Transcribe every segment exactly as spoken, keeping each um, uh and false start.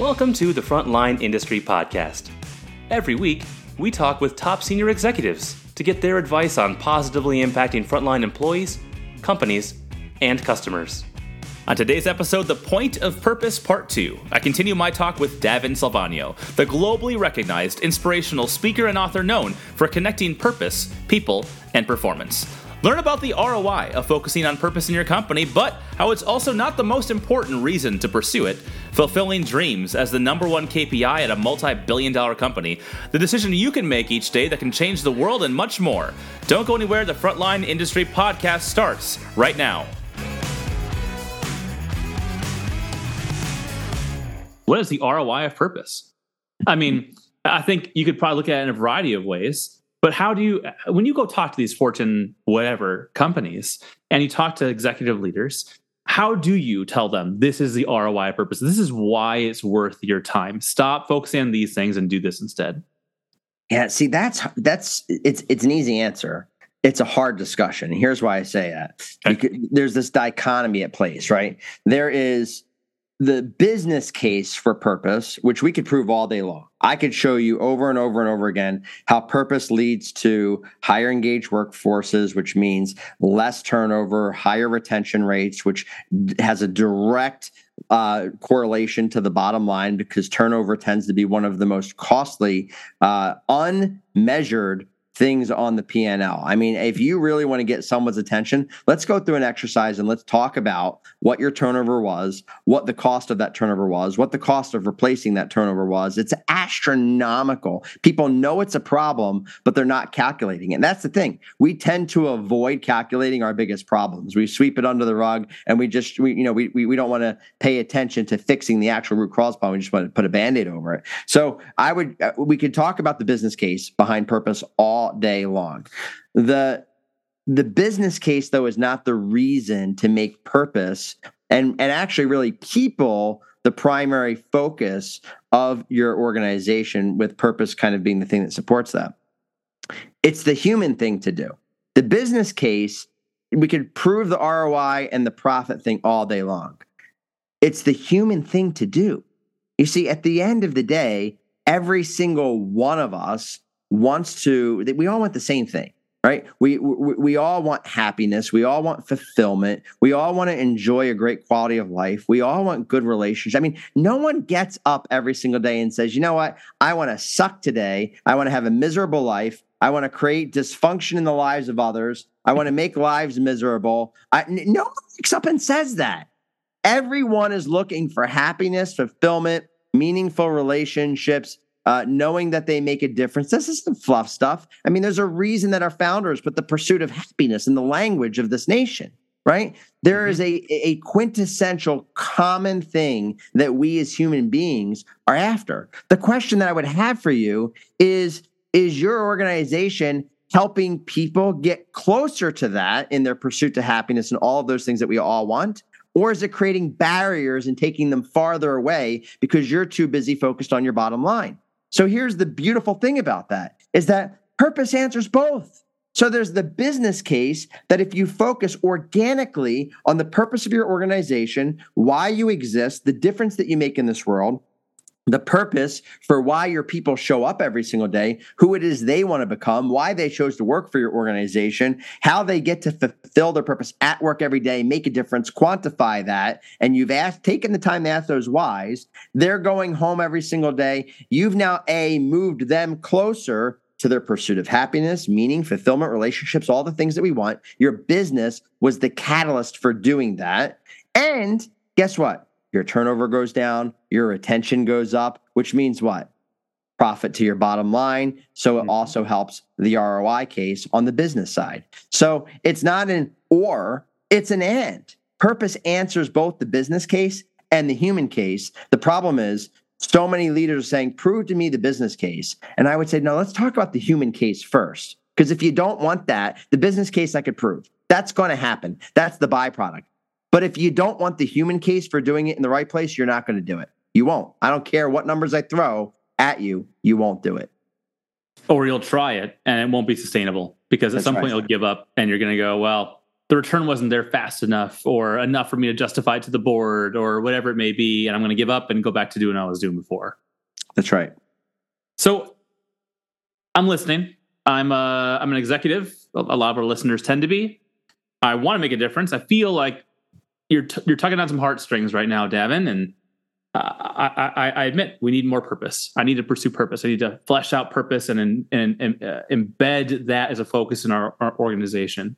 Welcome to the Frontline Industry Podcast. Every week, we talk with top senior executives to get their advice on positively impacting frontline employees, companies, and customers. On today's episode, The Point of Purpose Part two, I continue my talk with Davin Salvagno, the globally recognized inspirational speaker and author known for connecting purpose, people, and performance. Learn about the R O I of focusing on purpose in your company, but how it's also not the most important reason to pursue it, fulfilling dreams as the number one K P I at a multi-billion dollar company, the decision you can make each day that can change the world, and much more. Don't go anywhere. The Frontline Industry Podcast starts right now. What is the R O I of purpose? I mean, I think you could probably look at it in a variety of ways. But how do you, when you go talk to these Fortune whatever companies and you talk to executive leaders, how do you tell them this is the R O I of purpose? This is why it's worth your time. Stop focusing on these things and do this instead. Yeah, see, that's that's it's it's an easy answer. It's a hard discussion. Here's why I say that. Okay. Could, there's this dichotomy at place, right? There is the business case for purpose, which we could prove all day long. I could show you over and over and over again how purpose leads to higher engaged workforces, which means less turnover, higher retention rates, which has a direct uh, correlation to the bottom line because turnover tends to be one of the most costly, uh, unmeasured things on the P and L. I mean, if you really want to get someone's attention, let's go through an exercise and let's talk about what your turnover was, what the cost of that turnover was, what the cost of replacing that turnover was. It's astronomical. People know it's a problem, but they're not calculating it. And that's the thing. We tend to avoid calculating our biggest problems. We sweep it under the rug and we just, we, you know, we, we, we don't want to pay attention to fixing the actual root cause problem. We just want to put a Band-Aid over it. So I would, uh, we could talk about the business case behind purpose all day long. The the business case, though, is not the reason to make purpose and, and actually really people the primary focus of your organization, with purpose kind of being the thing that supports that. It's the human thing to do. The business case, we could prove the R O I and the profit thing all day long. It's the human thing to do. You see, at the end of the day, every single one of us wants to, we all want the same thing, right? We, we we all want happiness. We all want fulfillment. We all want to enjoy a great quality of life. We all want good relationships. I mean, no one gets up every single day and says, you know what? I want to suck today. I want to have a miserable life. I want to create dysfunction in the lives of others. I want to make lives miserable. I, no one wakes up and says that. Everyone is looking for happiness, fulfillment, meaningful relationships, Uh, knowing that they make a difference. This isn't fluff stuff. I mean, there's a reason that our founders put the pursuit of happiness in the language of this nation, right? There mm-hmm. is a, a quintessential common thing that we as human beings are after. The question that I would have for you is, is your organization helping people get closer to that in their pursuit to happiness and all of those things that we all want? Or is it creating barriers and taking them farther away because you're too busy focused on your bottom line? So here's the beautiful thing about that, is that purpose answers both. So there's the business case that if you focus organically on the purpose of your organization, why you exist, the difference that you make in this world, the purpose for why your people show up every single day, who it is they want to become, why they chose to work for your organization, how they get to fulfill their purpose at work every day, make a difference, quantify that, and you've asked, taken the time to ask those whys. They're going home every single day. You've now, A, moved them closer to their pursuit of happiness, meaning, fulfillment, relationships, all the things that we want. Your business was the catalyst for doing that. And guess what? Your turnover goes down, your retention goes up, which means what? Profit to your bottom line. So it also helps the R O I case on the business side. So it's not an or, it's an and. Purpose answers both the business case and the human case. The problem is so many leaders are saying, prove to me the business case. And I would say, no, let's talk about the human case first. Because if you don't want that, the business case I could prove. That's going to happen. That's the byproduct. But if you don't want the human case for doing it in the right place, you're not going to do it. You won't. I don't care what numbers I throw at you, you won't do it. Or you'll try it and it won't be sustainable because at That's some right. point you'll give up and you're going to go, well, the return wasn't there fast enough or enough for me to justify it to the board or whatever it may be. And I'm going to give up and go back to doing what I was doing before. That's right. So I'm listening. I'm a, I'm an executive. A lot of our listeners tend to be. I want to make a difference. I feel like you're t- you're tugging on some heartstrings right now, Davin. And uh, I, I, I admit we need more purpose. I need to pursue purpose. I need to flesh out purpose and, and, and uh, embed that as a focus in our, our organization.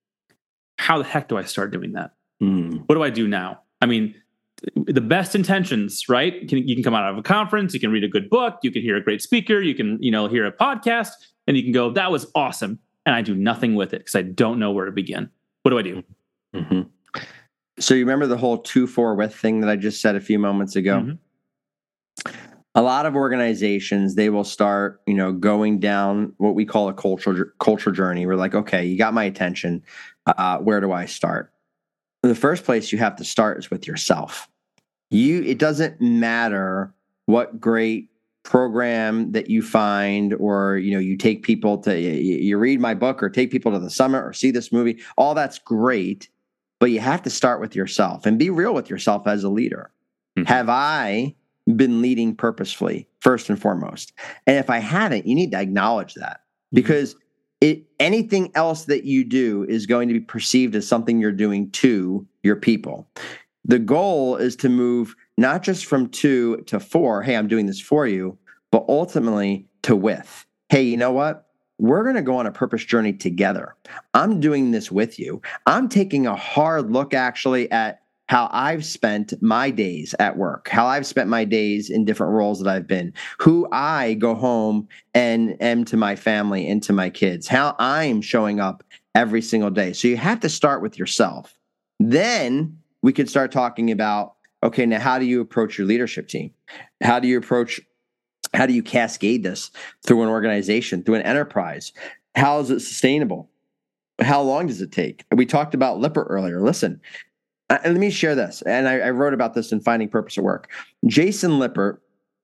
How the heck do I start doing that? Mm. What do I do now? I mean, the best intentions, right? You can, you can come out of a conference, you can read a good book, you can hear a great speaker, you can, you know, hear a podcast, and you can go, that was awesome. And I do nothing with it because I don't know where to begin. What do I do? Mm-hmm. So you remember the whole two, four with thing that I just said a few moments ago? Mm-hmm. A lot of organizations, they will start, you know, going down what we call a cultural culture journey. We're like, okay, you got my attention. Uh, where do I start? The first place you have to start is with yourself. You, it doesn't matter what great program that you find, or, you know, you take people to, you, you read my book or take people to the summit or see this movie. All that's great, but you have to start with yourself and be real with yourself as a leader. Mm-hmm. Have I been leading purposefully, first and foremost? And if I haven't, you need to acknowledge that, because it, anything else that you do is going to be perceived as something you're doing to your people. The goal is to move not just from two to four, hey, I'm doing this for you, but ultimately to with, hey, you know what? We're going to go on a purpose journey together. I'm doing this with you. I'm taking a hard look actually at how I've spent my days at work, how I've spent my days in different roles that I've been, who I go home and am to my family and to my kids, how I'm showing up every single day. So you have to start with yourself. Then we could start talking about, okay, now how do you approach your leadership team? How do you approach, how do you cascade this through an organization, through an enterprise? How is it sustainable? How long does it take? We talked about Lippert earlier. Listen, Uh, let me share this. And I, I wrote about this in Finding Purpose at Work. Jason Lippert,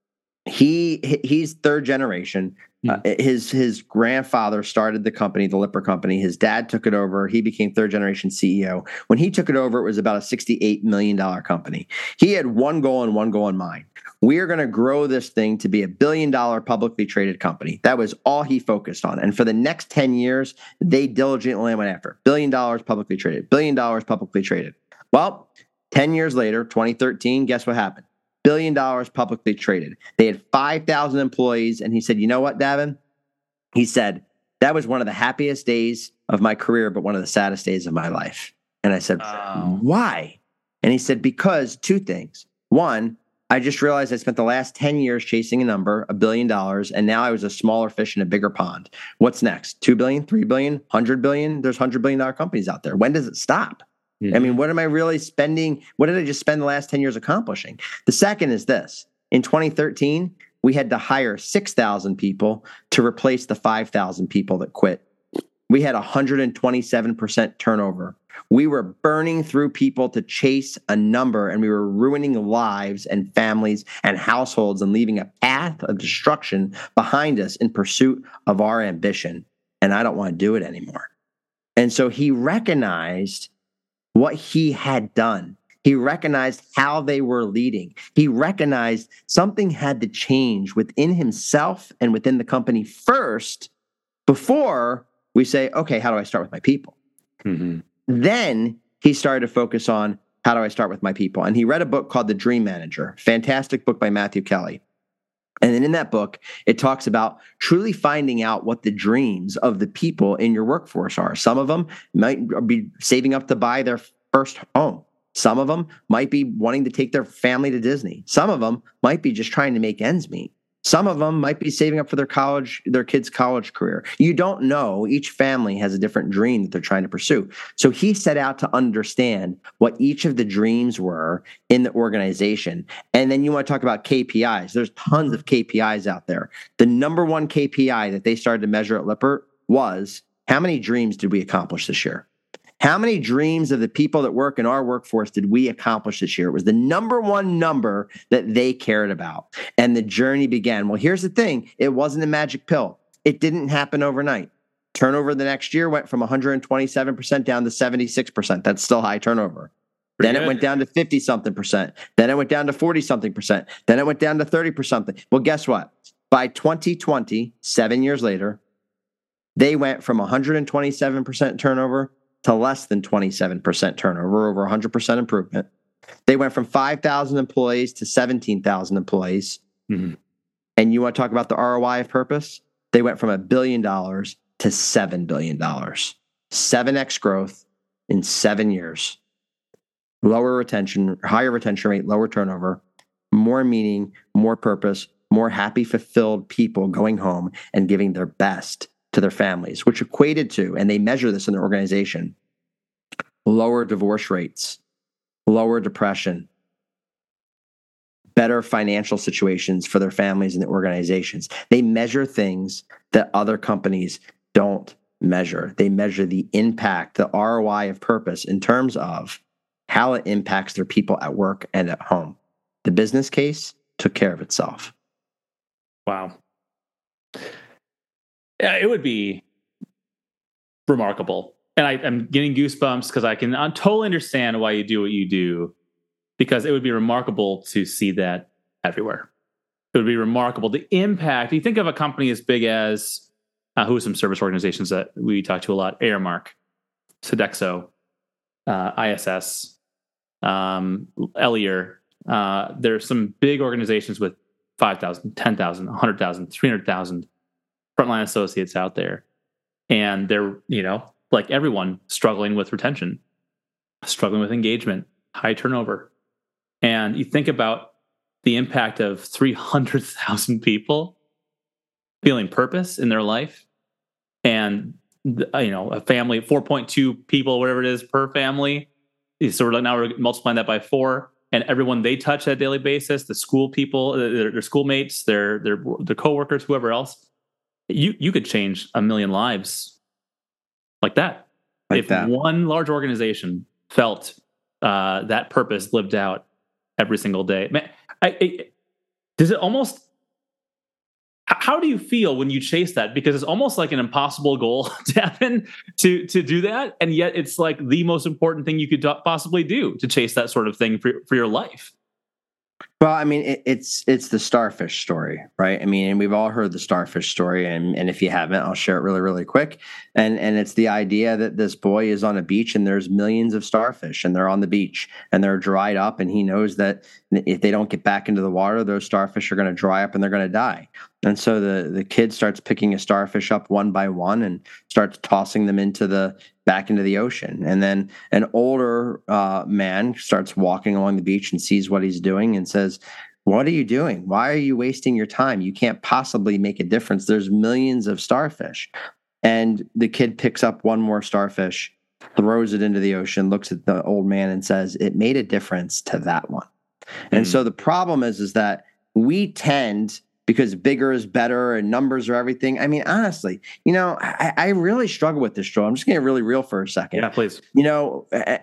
he he's third generation. Uh, his his grandfather started the company, the Lippert Company. His dad took it over. He became third generation C E O. When he took it over, it was about a sixty-eight million dollars company. He had one goal and one goal in mind. We are going to grow this thing to be a billion dollar publicly traded company. That was all he focused on. And for the next ten years, they diligently went after it. Billion dollars publicly traded, billion dollars publicly traded. Well, ten years later, twenty thirteen, guess what happened? Billion dollars publicly traded. They had five thousand employees. And he said, you know what, Davin? He said, that was one of the happiest days of my career, but one of the saddest days of my life. And I said, oh. Why? And he said, because two things. One, I just realized I spent the last ten years chasing a number, a billion dollars, and now I was a smaller fish in a bigger pond. What's next? Two billion, three billion, one hundred billion? There's one hundred billion dollars companies out there. When does it stop? Mm-hmm. I mean, what am I really spending? What did I just spend the last ten years accomplishing? The second is this. In twenty thirteen, we had to hire six thousand people to replace the five thousand people that quit. We had one hundred twenty-seven percent turnover. We were burning through people to chase a number, and we were ruining lives and families and households and leaving a path of destruction behind us in pursuit of our ambition. And I don't want to do it anymore. And so he recognized what he had done. He recognized how they were leading. He recognized something had to change within himself and within the company first before we say, okay, how do I start with my people? Mm-hmm. Then he started to focus on, how do I start with my people? And he read a book called The Dream Manager, fantastic book by Matthew Kelly. And then in that book, it talks about truly finding out what the dreams of the people in your workforce are. Some of them might be saving up to buy their first home. Some of them might be wanting to take their family to Disney. Some of them might be just trying to make ends meet. Some of them might be saving up for their college, their kids' college career. You don't know. Each family has a different dream that they're trying to pursue. So he set out to understand what each of the dreams were in the organization. And then you want to talk about K P Is. There's tons of K P Is out there. The number one K P I that they started to measure at Lippert was, how many dreams did we accomplish this year? How many dreams of the people that work in our workforce did we accomplish this year? It was the number one number that they cared about. And the journey began. Well, here's the thing. It wasn't a magic pill. It didn't happen overnight. Turnover the next year went from one hundred twenty-seven percent down to seventy-six percent. That's still high turnover. Pretty then good. It went down to fifty something percent. Then it went down to forty something percent. Then it went down to thirty percent. Well, guess what? By twenty twenty, seven years later, they went from one hundred twenty-seven percent turnover to less than twenty-seven percent turnover, over one hundred percent improvement. They went from five thousand employees to seventeen thousand employees. Mm-hmm. And you want to talk about the R O I of purpose? They went from a billion dollars to seven billion dollars. seven x growth in seven years. Lower retention, higher retention rate, lower turnover, more meaning, more purpose, more happy, fulfilled people going home and giving their best to their families, which equated to, and they measure this in their organization, lower divorce rates, lower depression, better financial situations for their families and their organizations. They measure things that other companies don't measure. They measure the impact, the R O I of purpose in terms of how it impacts their people at work and at home. The business case took care of itself. Wow. Yeah, it would be remarkable. And I, I'm getting goosebumps because I can I totally understand why you do what you do, because it would be remarkable to see that everywhere. It would be remarkable. The impact, you think of a company as big as, uh, who are some service organizations that we talk to a lot, Aramark, Sodexo, uh, I S S, um, Elier. Uh, there's some big organizations with five thousand, ten thousand, one hundred thousand, three hundred thousand frontline associates out there. And they're, you know, like everyone, struggling with retention, struggling with engagement, high turnover. And you think about the impact of three hundred thousand people feeling purpose in their life, and, you know, a family, four point two people, whatever it is per family. So we're now we're multiplying that by four, and everyone they touch on a daily basis, the school people, their, their schoolmates, their, their, their coworkers, whoever else, you, you could change a million lives like that. Like if that. One large organization felt uh, that purpose lived out every single day. Man, I, I, does it almost, how do you feel when you chase that? Because it's almost like an impossible goal to happen, to, to do that. And yet it's like the most important thing you could possibly do to chase that sort of thing for, for your life. Well, I mean, it, it's it's the starfish story, right? I mean, and we've all heard the starfish story, and, and if you haven't, I'll share it really, really quick. And and it's the idea that this boy is on a beach and there's millions of starfish, and they're on the beach and they're dried up, and he knows that if they don't get back into the water, those starfish are going to dry up and they're going to die. And so the the kid starts picking a starfish up one by one and starts tossing them into the back into the ocean. And then an older uh, man starts walking along the beach and sees what he's doing and says, "What are you doing? Why are you wasting your time? You can't possibly make a difference. There's millions of starfish." And the kid picks up one more starfish, throws it into the ocean, looks at the old man and says, "It made a difference to that one." Mm-hmm. And so the problem is, is that we tend, because bigger is better and numbers are everything. I mean, honestly, you know, I, I really struggle with this, Joel. I'm just getting really real for a second. Yeah, please. You know,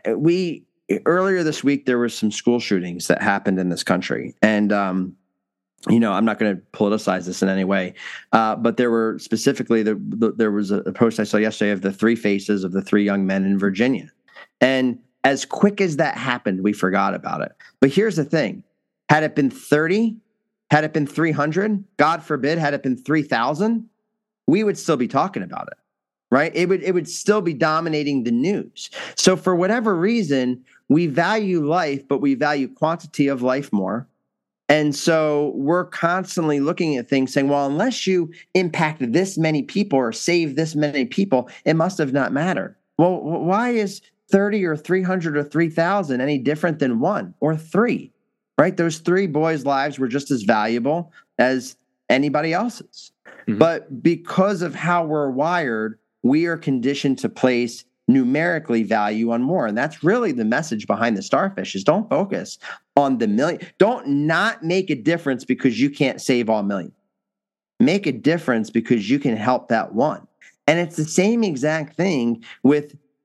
we earlier this week, there was some school shootings that happened in this country. And, um, you know, I'm not going to politicize this in any way, uh, but there were specifically, the, the, there was a post I saw yesterday of the three faces of the three young men in Virginia. And as quick as that happened, we forgot about it. But here's the thing. Had it been thirty, had it been three hundred, God forbid, had it been three thousand, we would still be talking about it, right? It would, it would still be dominating the news. So for whatever reason, we value life, but we value quantity of life more. And so we're constantly looking at things saying, well, unless you impact this many people or save this many people, it must have not mattered. Well, why is thirty or three hundred or three thousand any different than one or three? Right? Those three boys' lives were just as valuable as anybody else's. Mm-hmm. But because of how we're wired, we are conditioned to place numerically value on more. And that's really the message behind the starfish is don't focus on the million. Don't not make a difference because you can't save all million. Make a difference because you can help that one. And it's the same exact thing with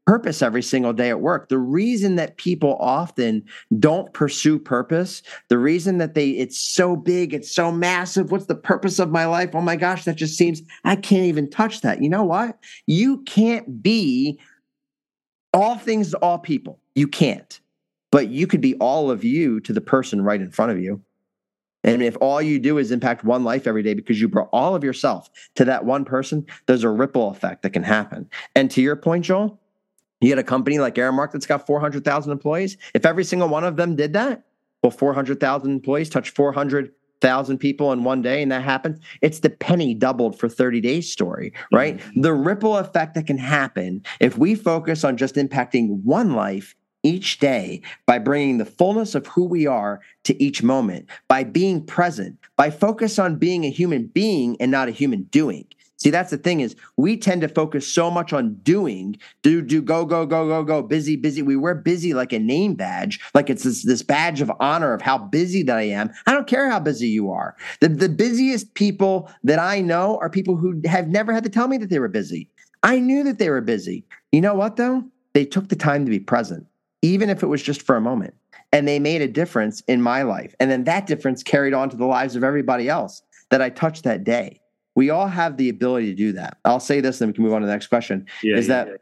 purpose every single day at work. The reason that people often don't pursue purpose, the reason that they, it's so big, it's so massive. What's the purpose of my life? Oh my gosh, that just seems, I can't even touch that. You know what? You can't be all things to all people. You can't. But you could be all of you to the person right in front of you. And if all you do is impact one life every day because you brought all of yourself to that one person, there's a ripple effect that can happen. And to your point, Joel, you had a company like Aramark that's got four hundred thousand employees. If every single one of them did that, well, four hundred thousand employees touch four hundred thousand people in one day, and that happens. It's the penny doubled for thirty days story, right? Mm-hmm. The ripple effect that can happen if we focus on just impacting one life each day by bringing the fullness of who we are to each moment, by being present, by focus on being a human being and not a human doing. See, that's the thing is we tend to focus so much on doing, do, do, go, go, go, go, go, busy, busy. We wear busy like a name badge, like it's this, this badge of honor of how busy that I am. I don't care how busy you are. The, the busiest people that I know are people who have never had to tell me that they were busy. I knew that they were busy. You know what, though? They took the time to be present, even if it was just for a moment. And they made a difference in my life. And then that difference carried on to the lives of everybody else that I touched that day. We all have the ability to do that. I'll say this, then we can move on to the next question, yeah, is yeah, that yeah.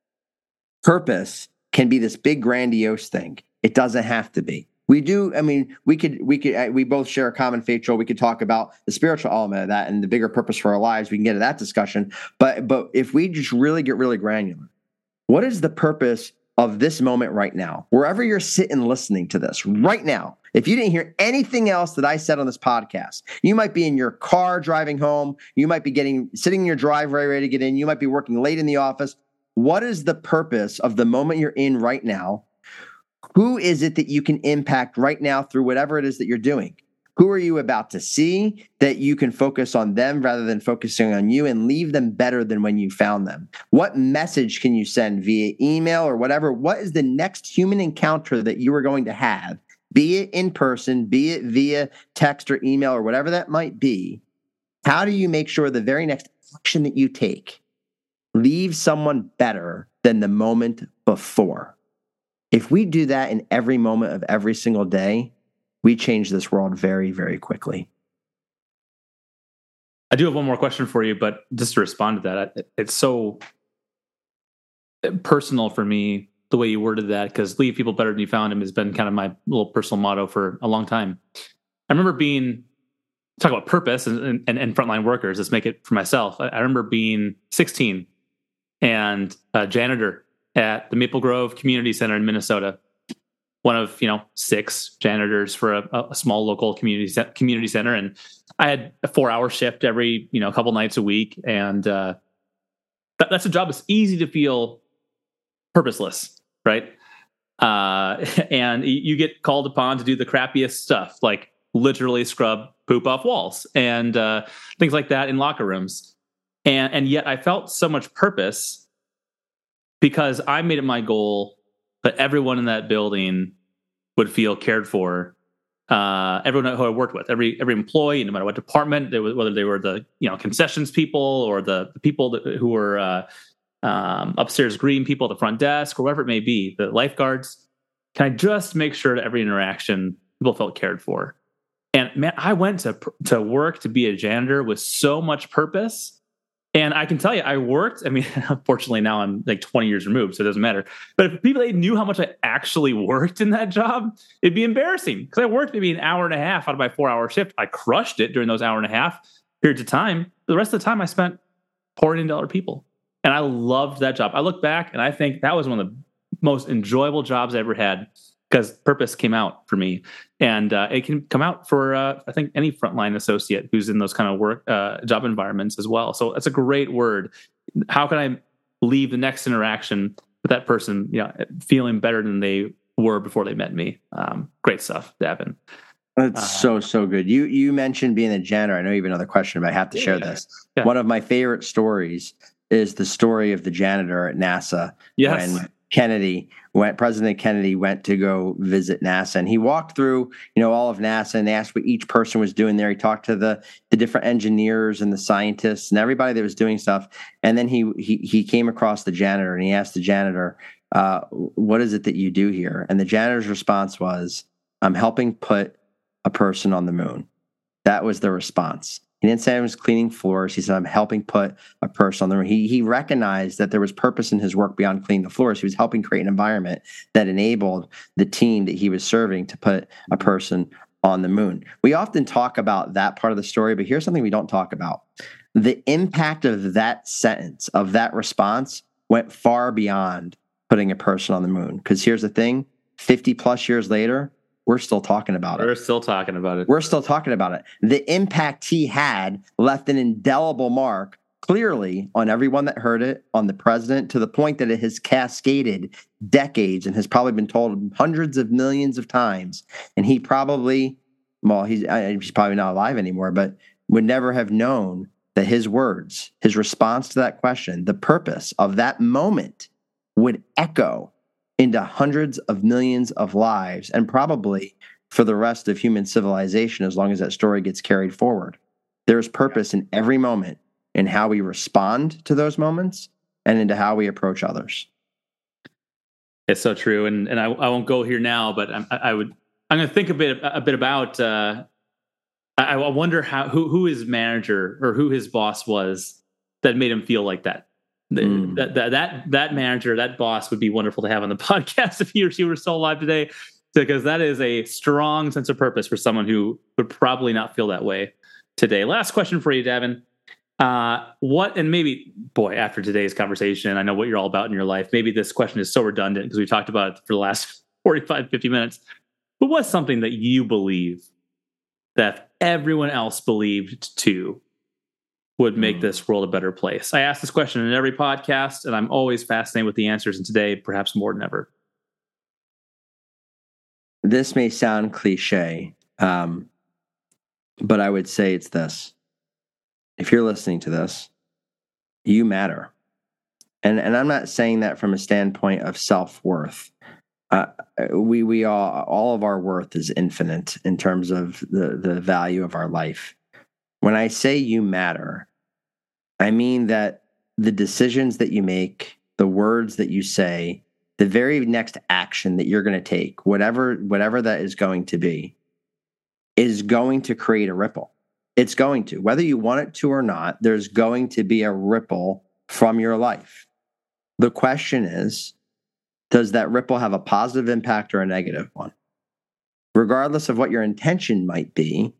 purpose can be this big grandiose thing. It doesn't have to be. We do, I mean, we could, we could, we both share a common faith, Joel. We could talk about the spiritual element of that and the bigger purpose for our lives. We can get to that discussion. But, but if we just really get really granular, what is the purpose of this moment right now? Wherever you're sitting listening to this right now, if you didn't hear anything else that I said on this podcast, you might be in your car driving home. You might be getting sitting in your driveway ready to get in. You might be working late in the office. What is the purpose of the moment you're in right now? Who is it that you can impact right now through whatever it is that you're doing? Who are you about to see that you can focus on them rather than focusing on you and leave them better than when you found them? What message can you send via email or whatever? What is the next human encounter that you are going to have? Be it in person, be it via text or email or whatever that might be. How do you make sure the very next action that you take leaves someone better than the moment before? If we do that in every moment of every single day, we change this world very, very quickly. I do have one more question for you, but just to respond to that, it's so personal for me, the way you worded that, because leave people better than you found them has been kind of my little personal motto for a long time. I remember being, talk about purpose and, and, and frontline workers, let's make it for myself. I, I remember being sixteen and a janitor at the Maple Grove Community Center in Minnesota. One of, you know, six janitors for a, a small local community community center. And I had a four hour shift every, you know, a couple nights a week. And uh, that, that's a job that's easy to feel purposeless, right? Uh, and you get called upon to do the crappiest stuff, like literally scrub poop off walls and uh, things like that in locker rooms. And, and yet I felt so much purpose because I made it my goal that everyone in that building would feel cared for. Uh, everyone who I worked with, every every employee, no matter what department, they were, whether they were the you know concessions people or the, the people that, who were uh, um, upstairs greeting people at the front desk or whatever it may be, the lifeguards. Can I just make sure that every interaction people felt cared for? And man, I went to to work to be a janitor with so much purpose. And I can tell you, I worked, I mean, unfortunately now I'm like twenty years removed, so it doesn't matter. But if people knew how much I actually worked in that job, it'd be embarrassing. Because I worked maybe an hour and a half out of my four hour shift. I crushed it during those hour and a half periods of time. The rest of the time I spent pouring into other people. And I loved that job. I look back and I think that was one of the most enjoyable jobs I ever had because purpose came out for me. And uh, it can come out for, uh, I think, any frontline associate who's in those kind of work uh, job environments as well. So that's a great word. How can I leave the next interaction with that person, you know, feeling better than they were before they met me? Um, great stuff, Davin. That's uh, so, so good. You you mentioned being a janitor. I know you have another question, but I have to yeah, share this. Yeah. One of my favorite stories is the story of the janitor at NASA. Yes. When Kennedy went, President Kennedy went to go visit NASA, and he walked through, you know, all of NASA and asked what each person was doing there. He talked to the the different engineers and the scientists and everybody that was doing stuff. And then he he he came across the janitor, and he asked the janitor, uh, "What is it that you do here?" And the janitor's response was, "I'm helping put a person on the moon." That was the response. He didn't say I was cleaning floors. He said, I'm helping put a person on the moon. He, he recognized that there was purpose in his work beyond cleaning the floors. He was helping create an environment that enabled the team that he was serving to put a person on the moon. We often talk about that part of the story, but here's something we don't talk about. The impact of that sentence, of that response, went far beyond putting a person on the moon. Because here's the thing, fifty plus years later, we're still talking about it. We're still talking about it. We're still talking about it. The impact he had left an indelible mark clearly on everyone that heard it, on the president, to the point that it has cascaded decades and has probably been told hundreds of millions of times. And he probably, well, he's, he's probably not alive anymore, but would never have known that his words, his response to that question, the purpose of that moment would echo into hundreds of millions of lives, and probably for the rest of human civilization, as long as that story gets carried forward. There's purpose in every moment, in how we respond to those moments and into how we approach others. It's so true. And and I, I won't go here now, but I, I would, I'm going to think a bit, a bit about, uh, I, I wonder how, who, who his manager or who his boss was that made him feel like that. Mm. That, that that that manager, that boss would be wonderful to have on the podcast if he or she were still alive today, because that is a strong sense of purpose for someone who would probably not feel that way today. Last question for you, Davin. Uh, what, and maybe, boy, after today's conversation, I know what you're all about in your life. Maybe this question is so redundant because we talked about it for the last forty-five, fifty minutes. But what's something that you believe that everyone else believed too would make this world a better place? I ask this question in every podcast, and I'm always fascinated with the answers, and today, perhaps more than ever. This may sound cliche, um, but I would say it's this. If you're listening to this, you matter. And and I'm not saying that from a standpoint of self-worth. Uh, we we all all of our worth is infinite in terms of the, the value of our life. When I say you matter, I mean that the decisions that you make, the words that you say, the very next action that you're going to take, whatever whatever that is going to be, is going to create a ripple. It's going to. Whether you want it to or not, there's going to be a ripple from your life. The question is, does that ripple have a positive impact or a negative one? Regardless of what your intention might be,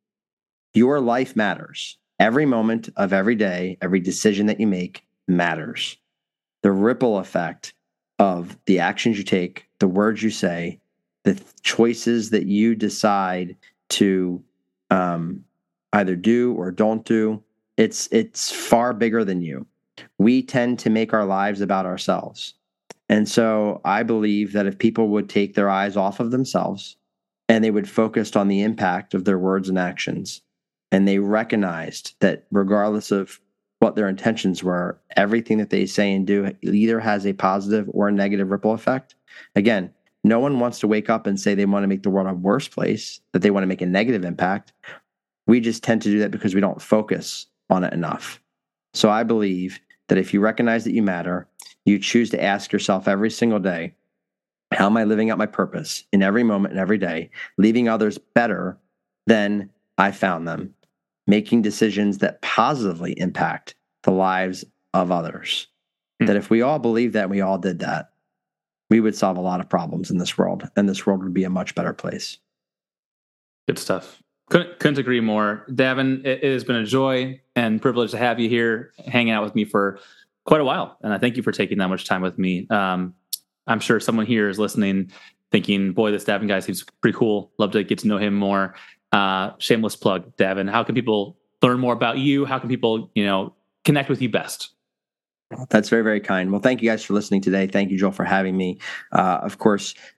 your life matters. Every moment of every day, every decision that you make matters. The ripple effect of the actions you take, the words you say, the choices that you decide to um, either do or don't do, it's it's far bigger than you. We tend to make our lives about ourselves. And so I believe that if people would take their eyes off of themselves and they would focus on the impact of their words and actions, and they recognized that regardless of what their intentions were, everything that they say and do either has a positive or a negative ripple effect. Again, no one wants to wake up and say they want to make the world a worse place, that they want to make a negative impact. We just tend to do that because we don't focus on it enough. So I believe that if you recognize that you matter, you choose to ask yourself every single day, how am I living out my purpose in every moment and every day, leaving others better than I found them, making decisions that positively impact the lives of others. Hmm. That if we all believed that and we all did that, we would solve a lot of problems in this world, and this world would be a much better place. Good stuff. Couldn't, couldn't agree more. Davin, it, it has been a joy and privilege to have you here hanging out with me for quite a while. And I thank you for taking that much time with me. Um, I'm sure someone here is listening thinking, boy, this Davin guy seems pretty cool. Love to get to know him more. Uh, shameless plug, Davin. How can people learn more about you? How can people, you know, connect with you best? That's very, very kind. Well, thank you guys for listening today. Thank you, Joel, for having me. Uh, of course,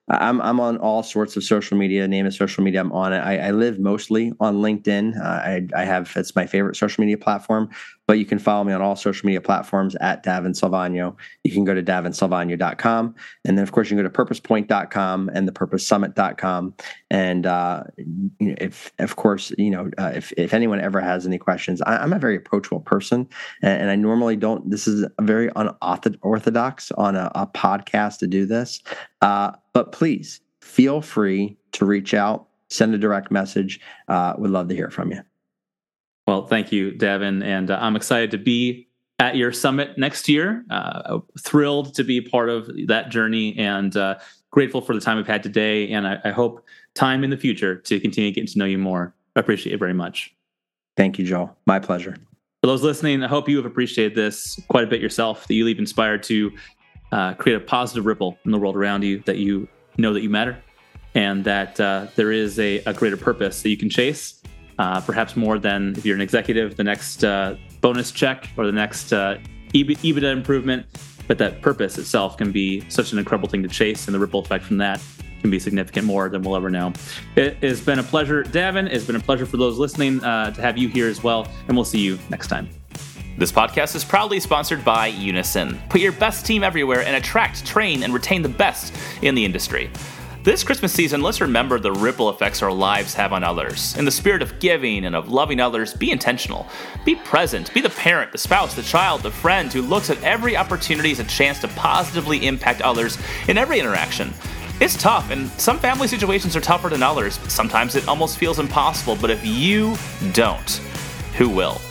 I'm I'm on all sorts of social media. Name of social media, I'm on it. I, I live mostly on LinkedIn. Uh, I I have it's my favorite social media platform. But you can follow me on all social media platforms at Davin Salvagno. You can go to davin salvagno dot com, and then of course you can go to purpose point dot com and the purpose summit dot com. And uh, if of course you know uh, if if anyone ever has any questions, I, I'm a very approachable person, and, and I normally don't. This is a very unorthodox on a, a podcast to do this. Uh, but please feel free to reach out, send a direct message. Uh, we'd love to hear from you. Well, thank you, Davin. And uh, I'm excited to be at your summit next year. Uh, thrilled to be part of that journey and uh, grateful for the time we've had today. And I, I hope time in the future to continue getting to know you more. I appreciate it very much. Thank you, Joel. My pleasure. For those listening, I hope you have appreciated this quite a bit yourself, that you leave inspired to uh, create a positive ripple in the world around you, that you know that you matter, and that uh, there is a, a greater purpose that you can chase, uh, perhaps more than, if you're an executive, the next uh, bonus check or the next uh, EBITDA improvement, but that purpose itself can be such an incredible thing to chase, and the ripple effect from that can be significant more than we'll ever know. It has been a pleasure, Davin. It's been a pleasure for those listening uh, to have you here as well, and we'll see you next time. This podcast is proudly sponsored by Unison. Put your best team everywhere and attract, train, and retain the best in the industry. This Christmas season, let's remember the ripple effects our lives have on others. In the spirit of giving and of loving others, be intentional. Be present. Be the parent, the spouse, the child, the friend who looks at every opportunity as a chance to positively impact others in every interaction. It's tough, and some family situations are tougher than others. Sometimes it almost feels impossible, but if you don't, who will?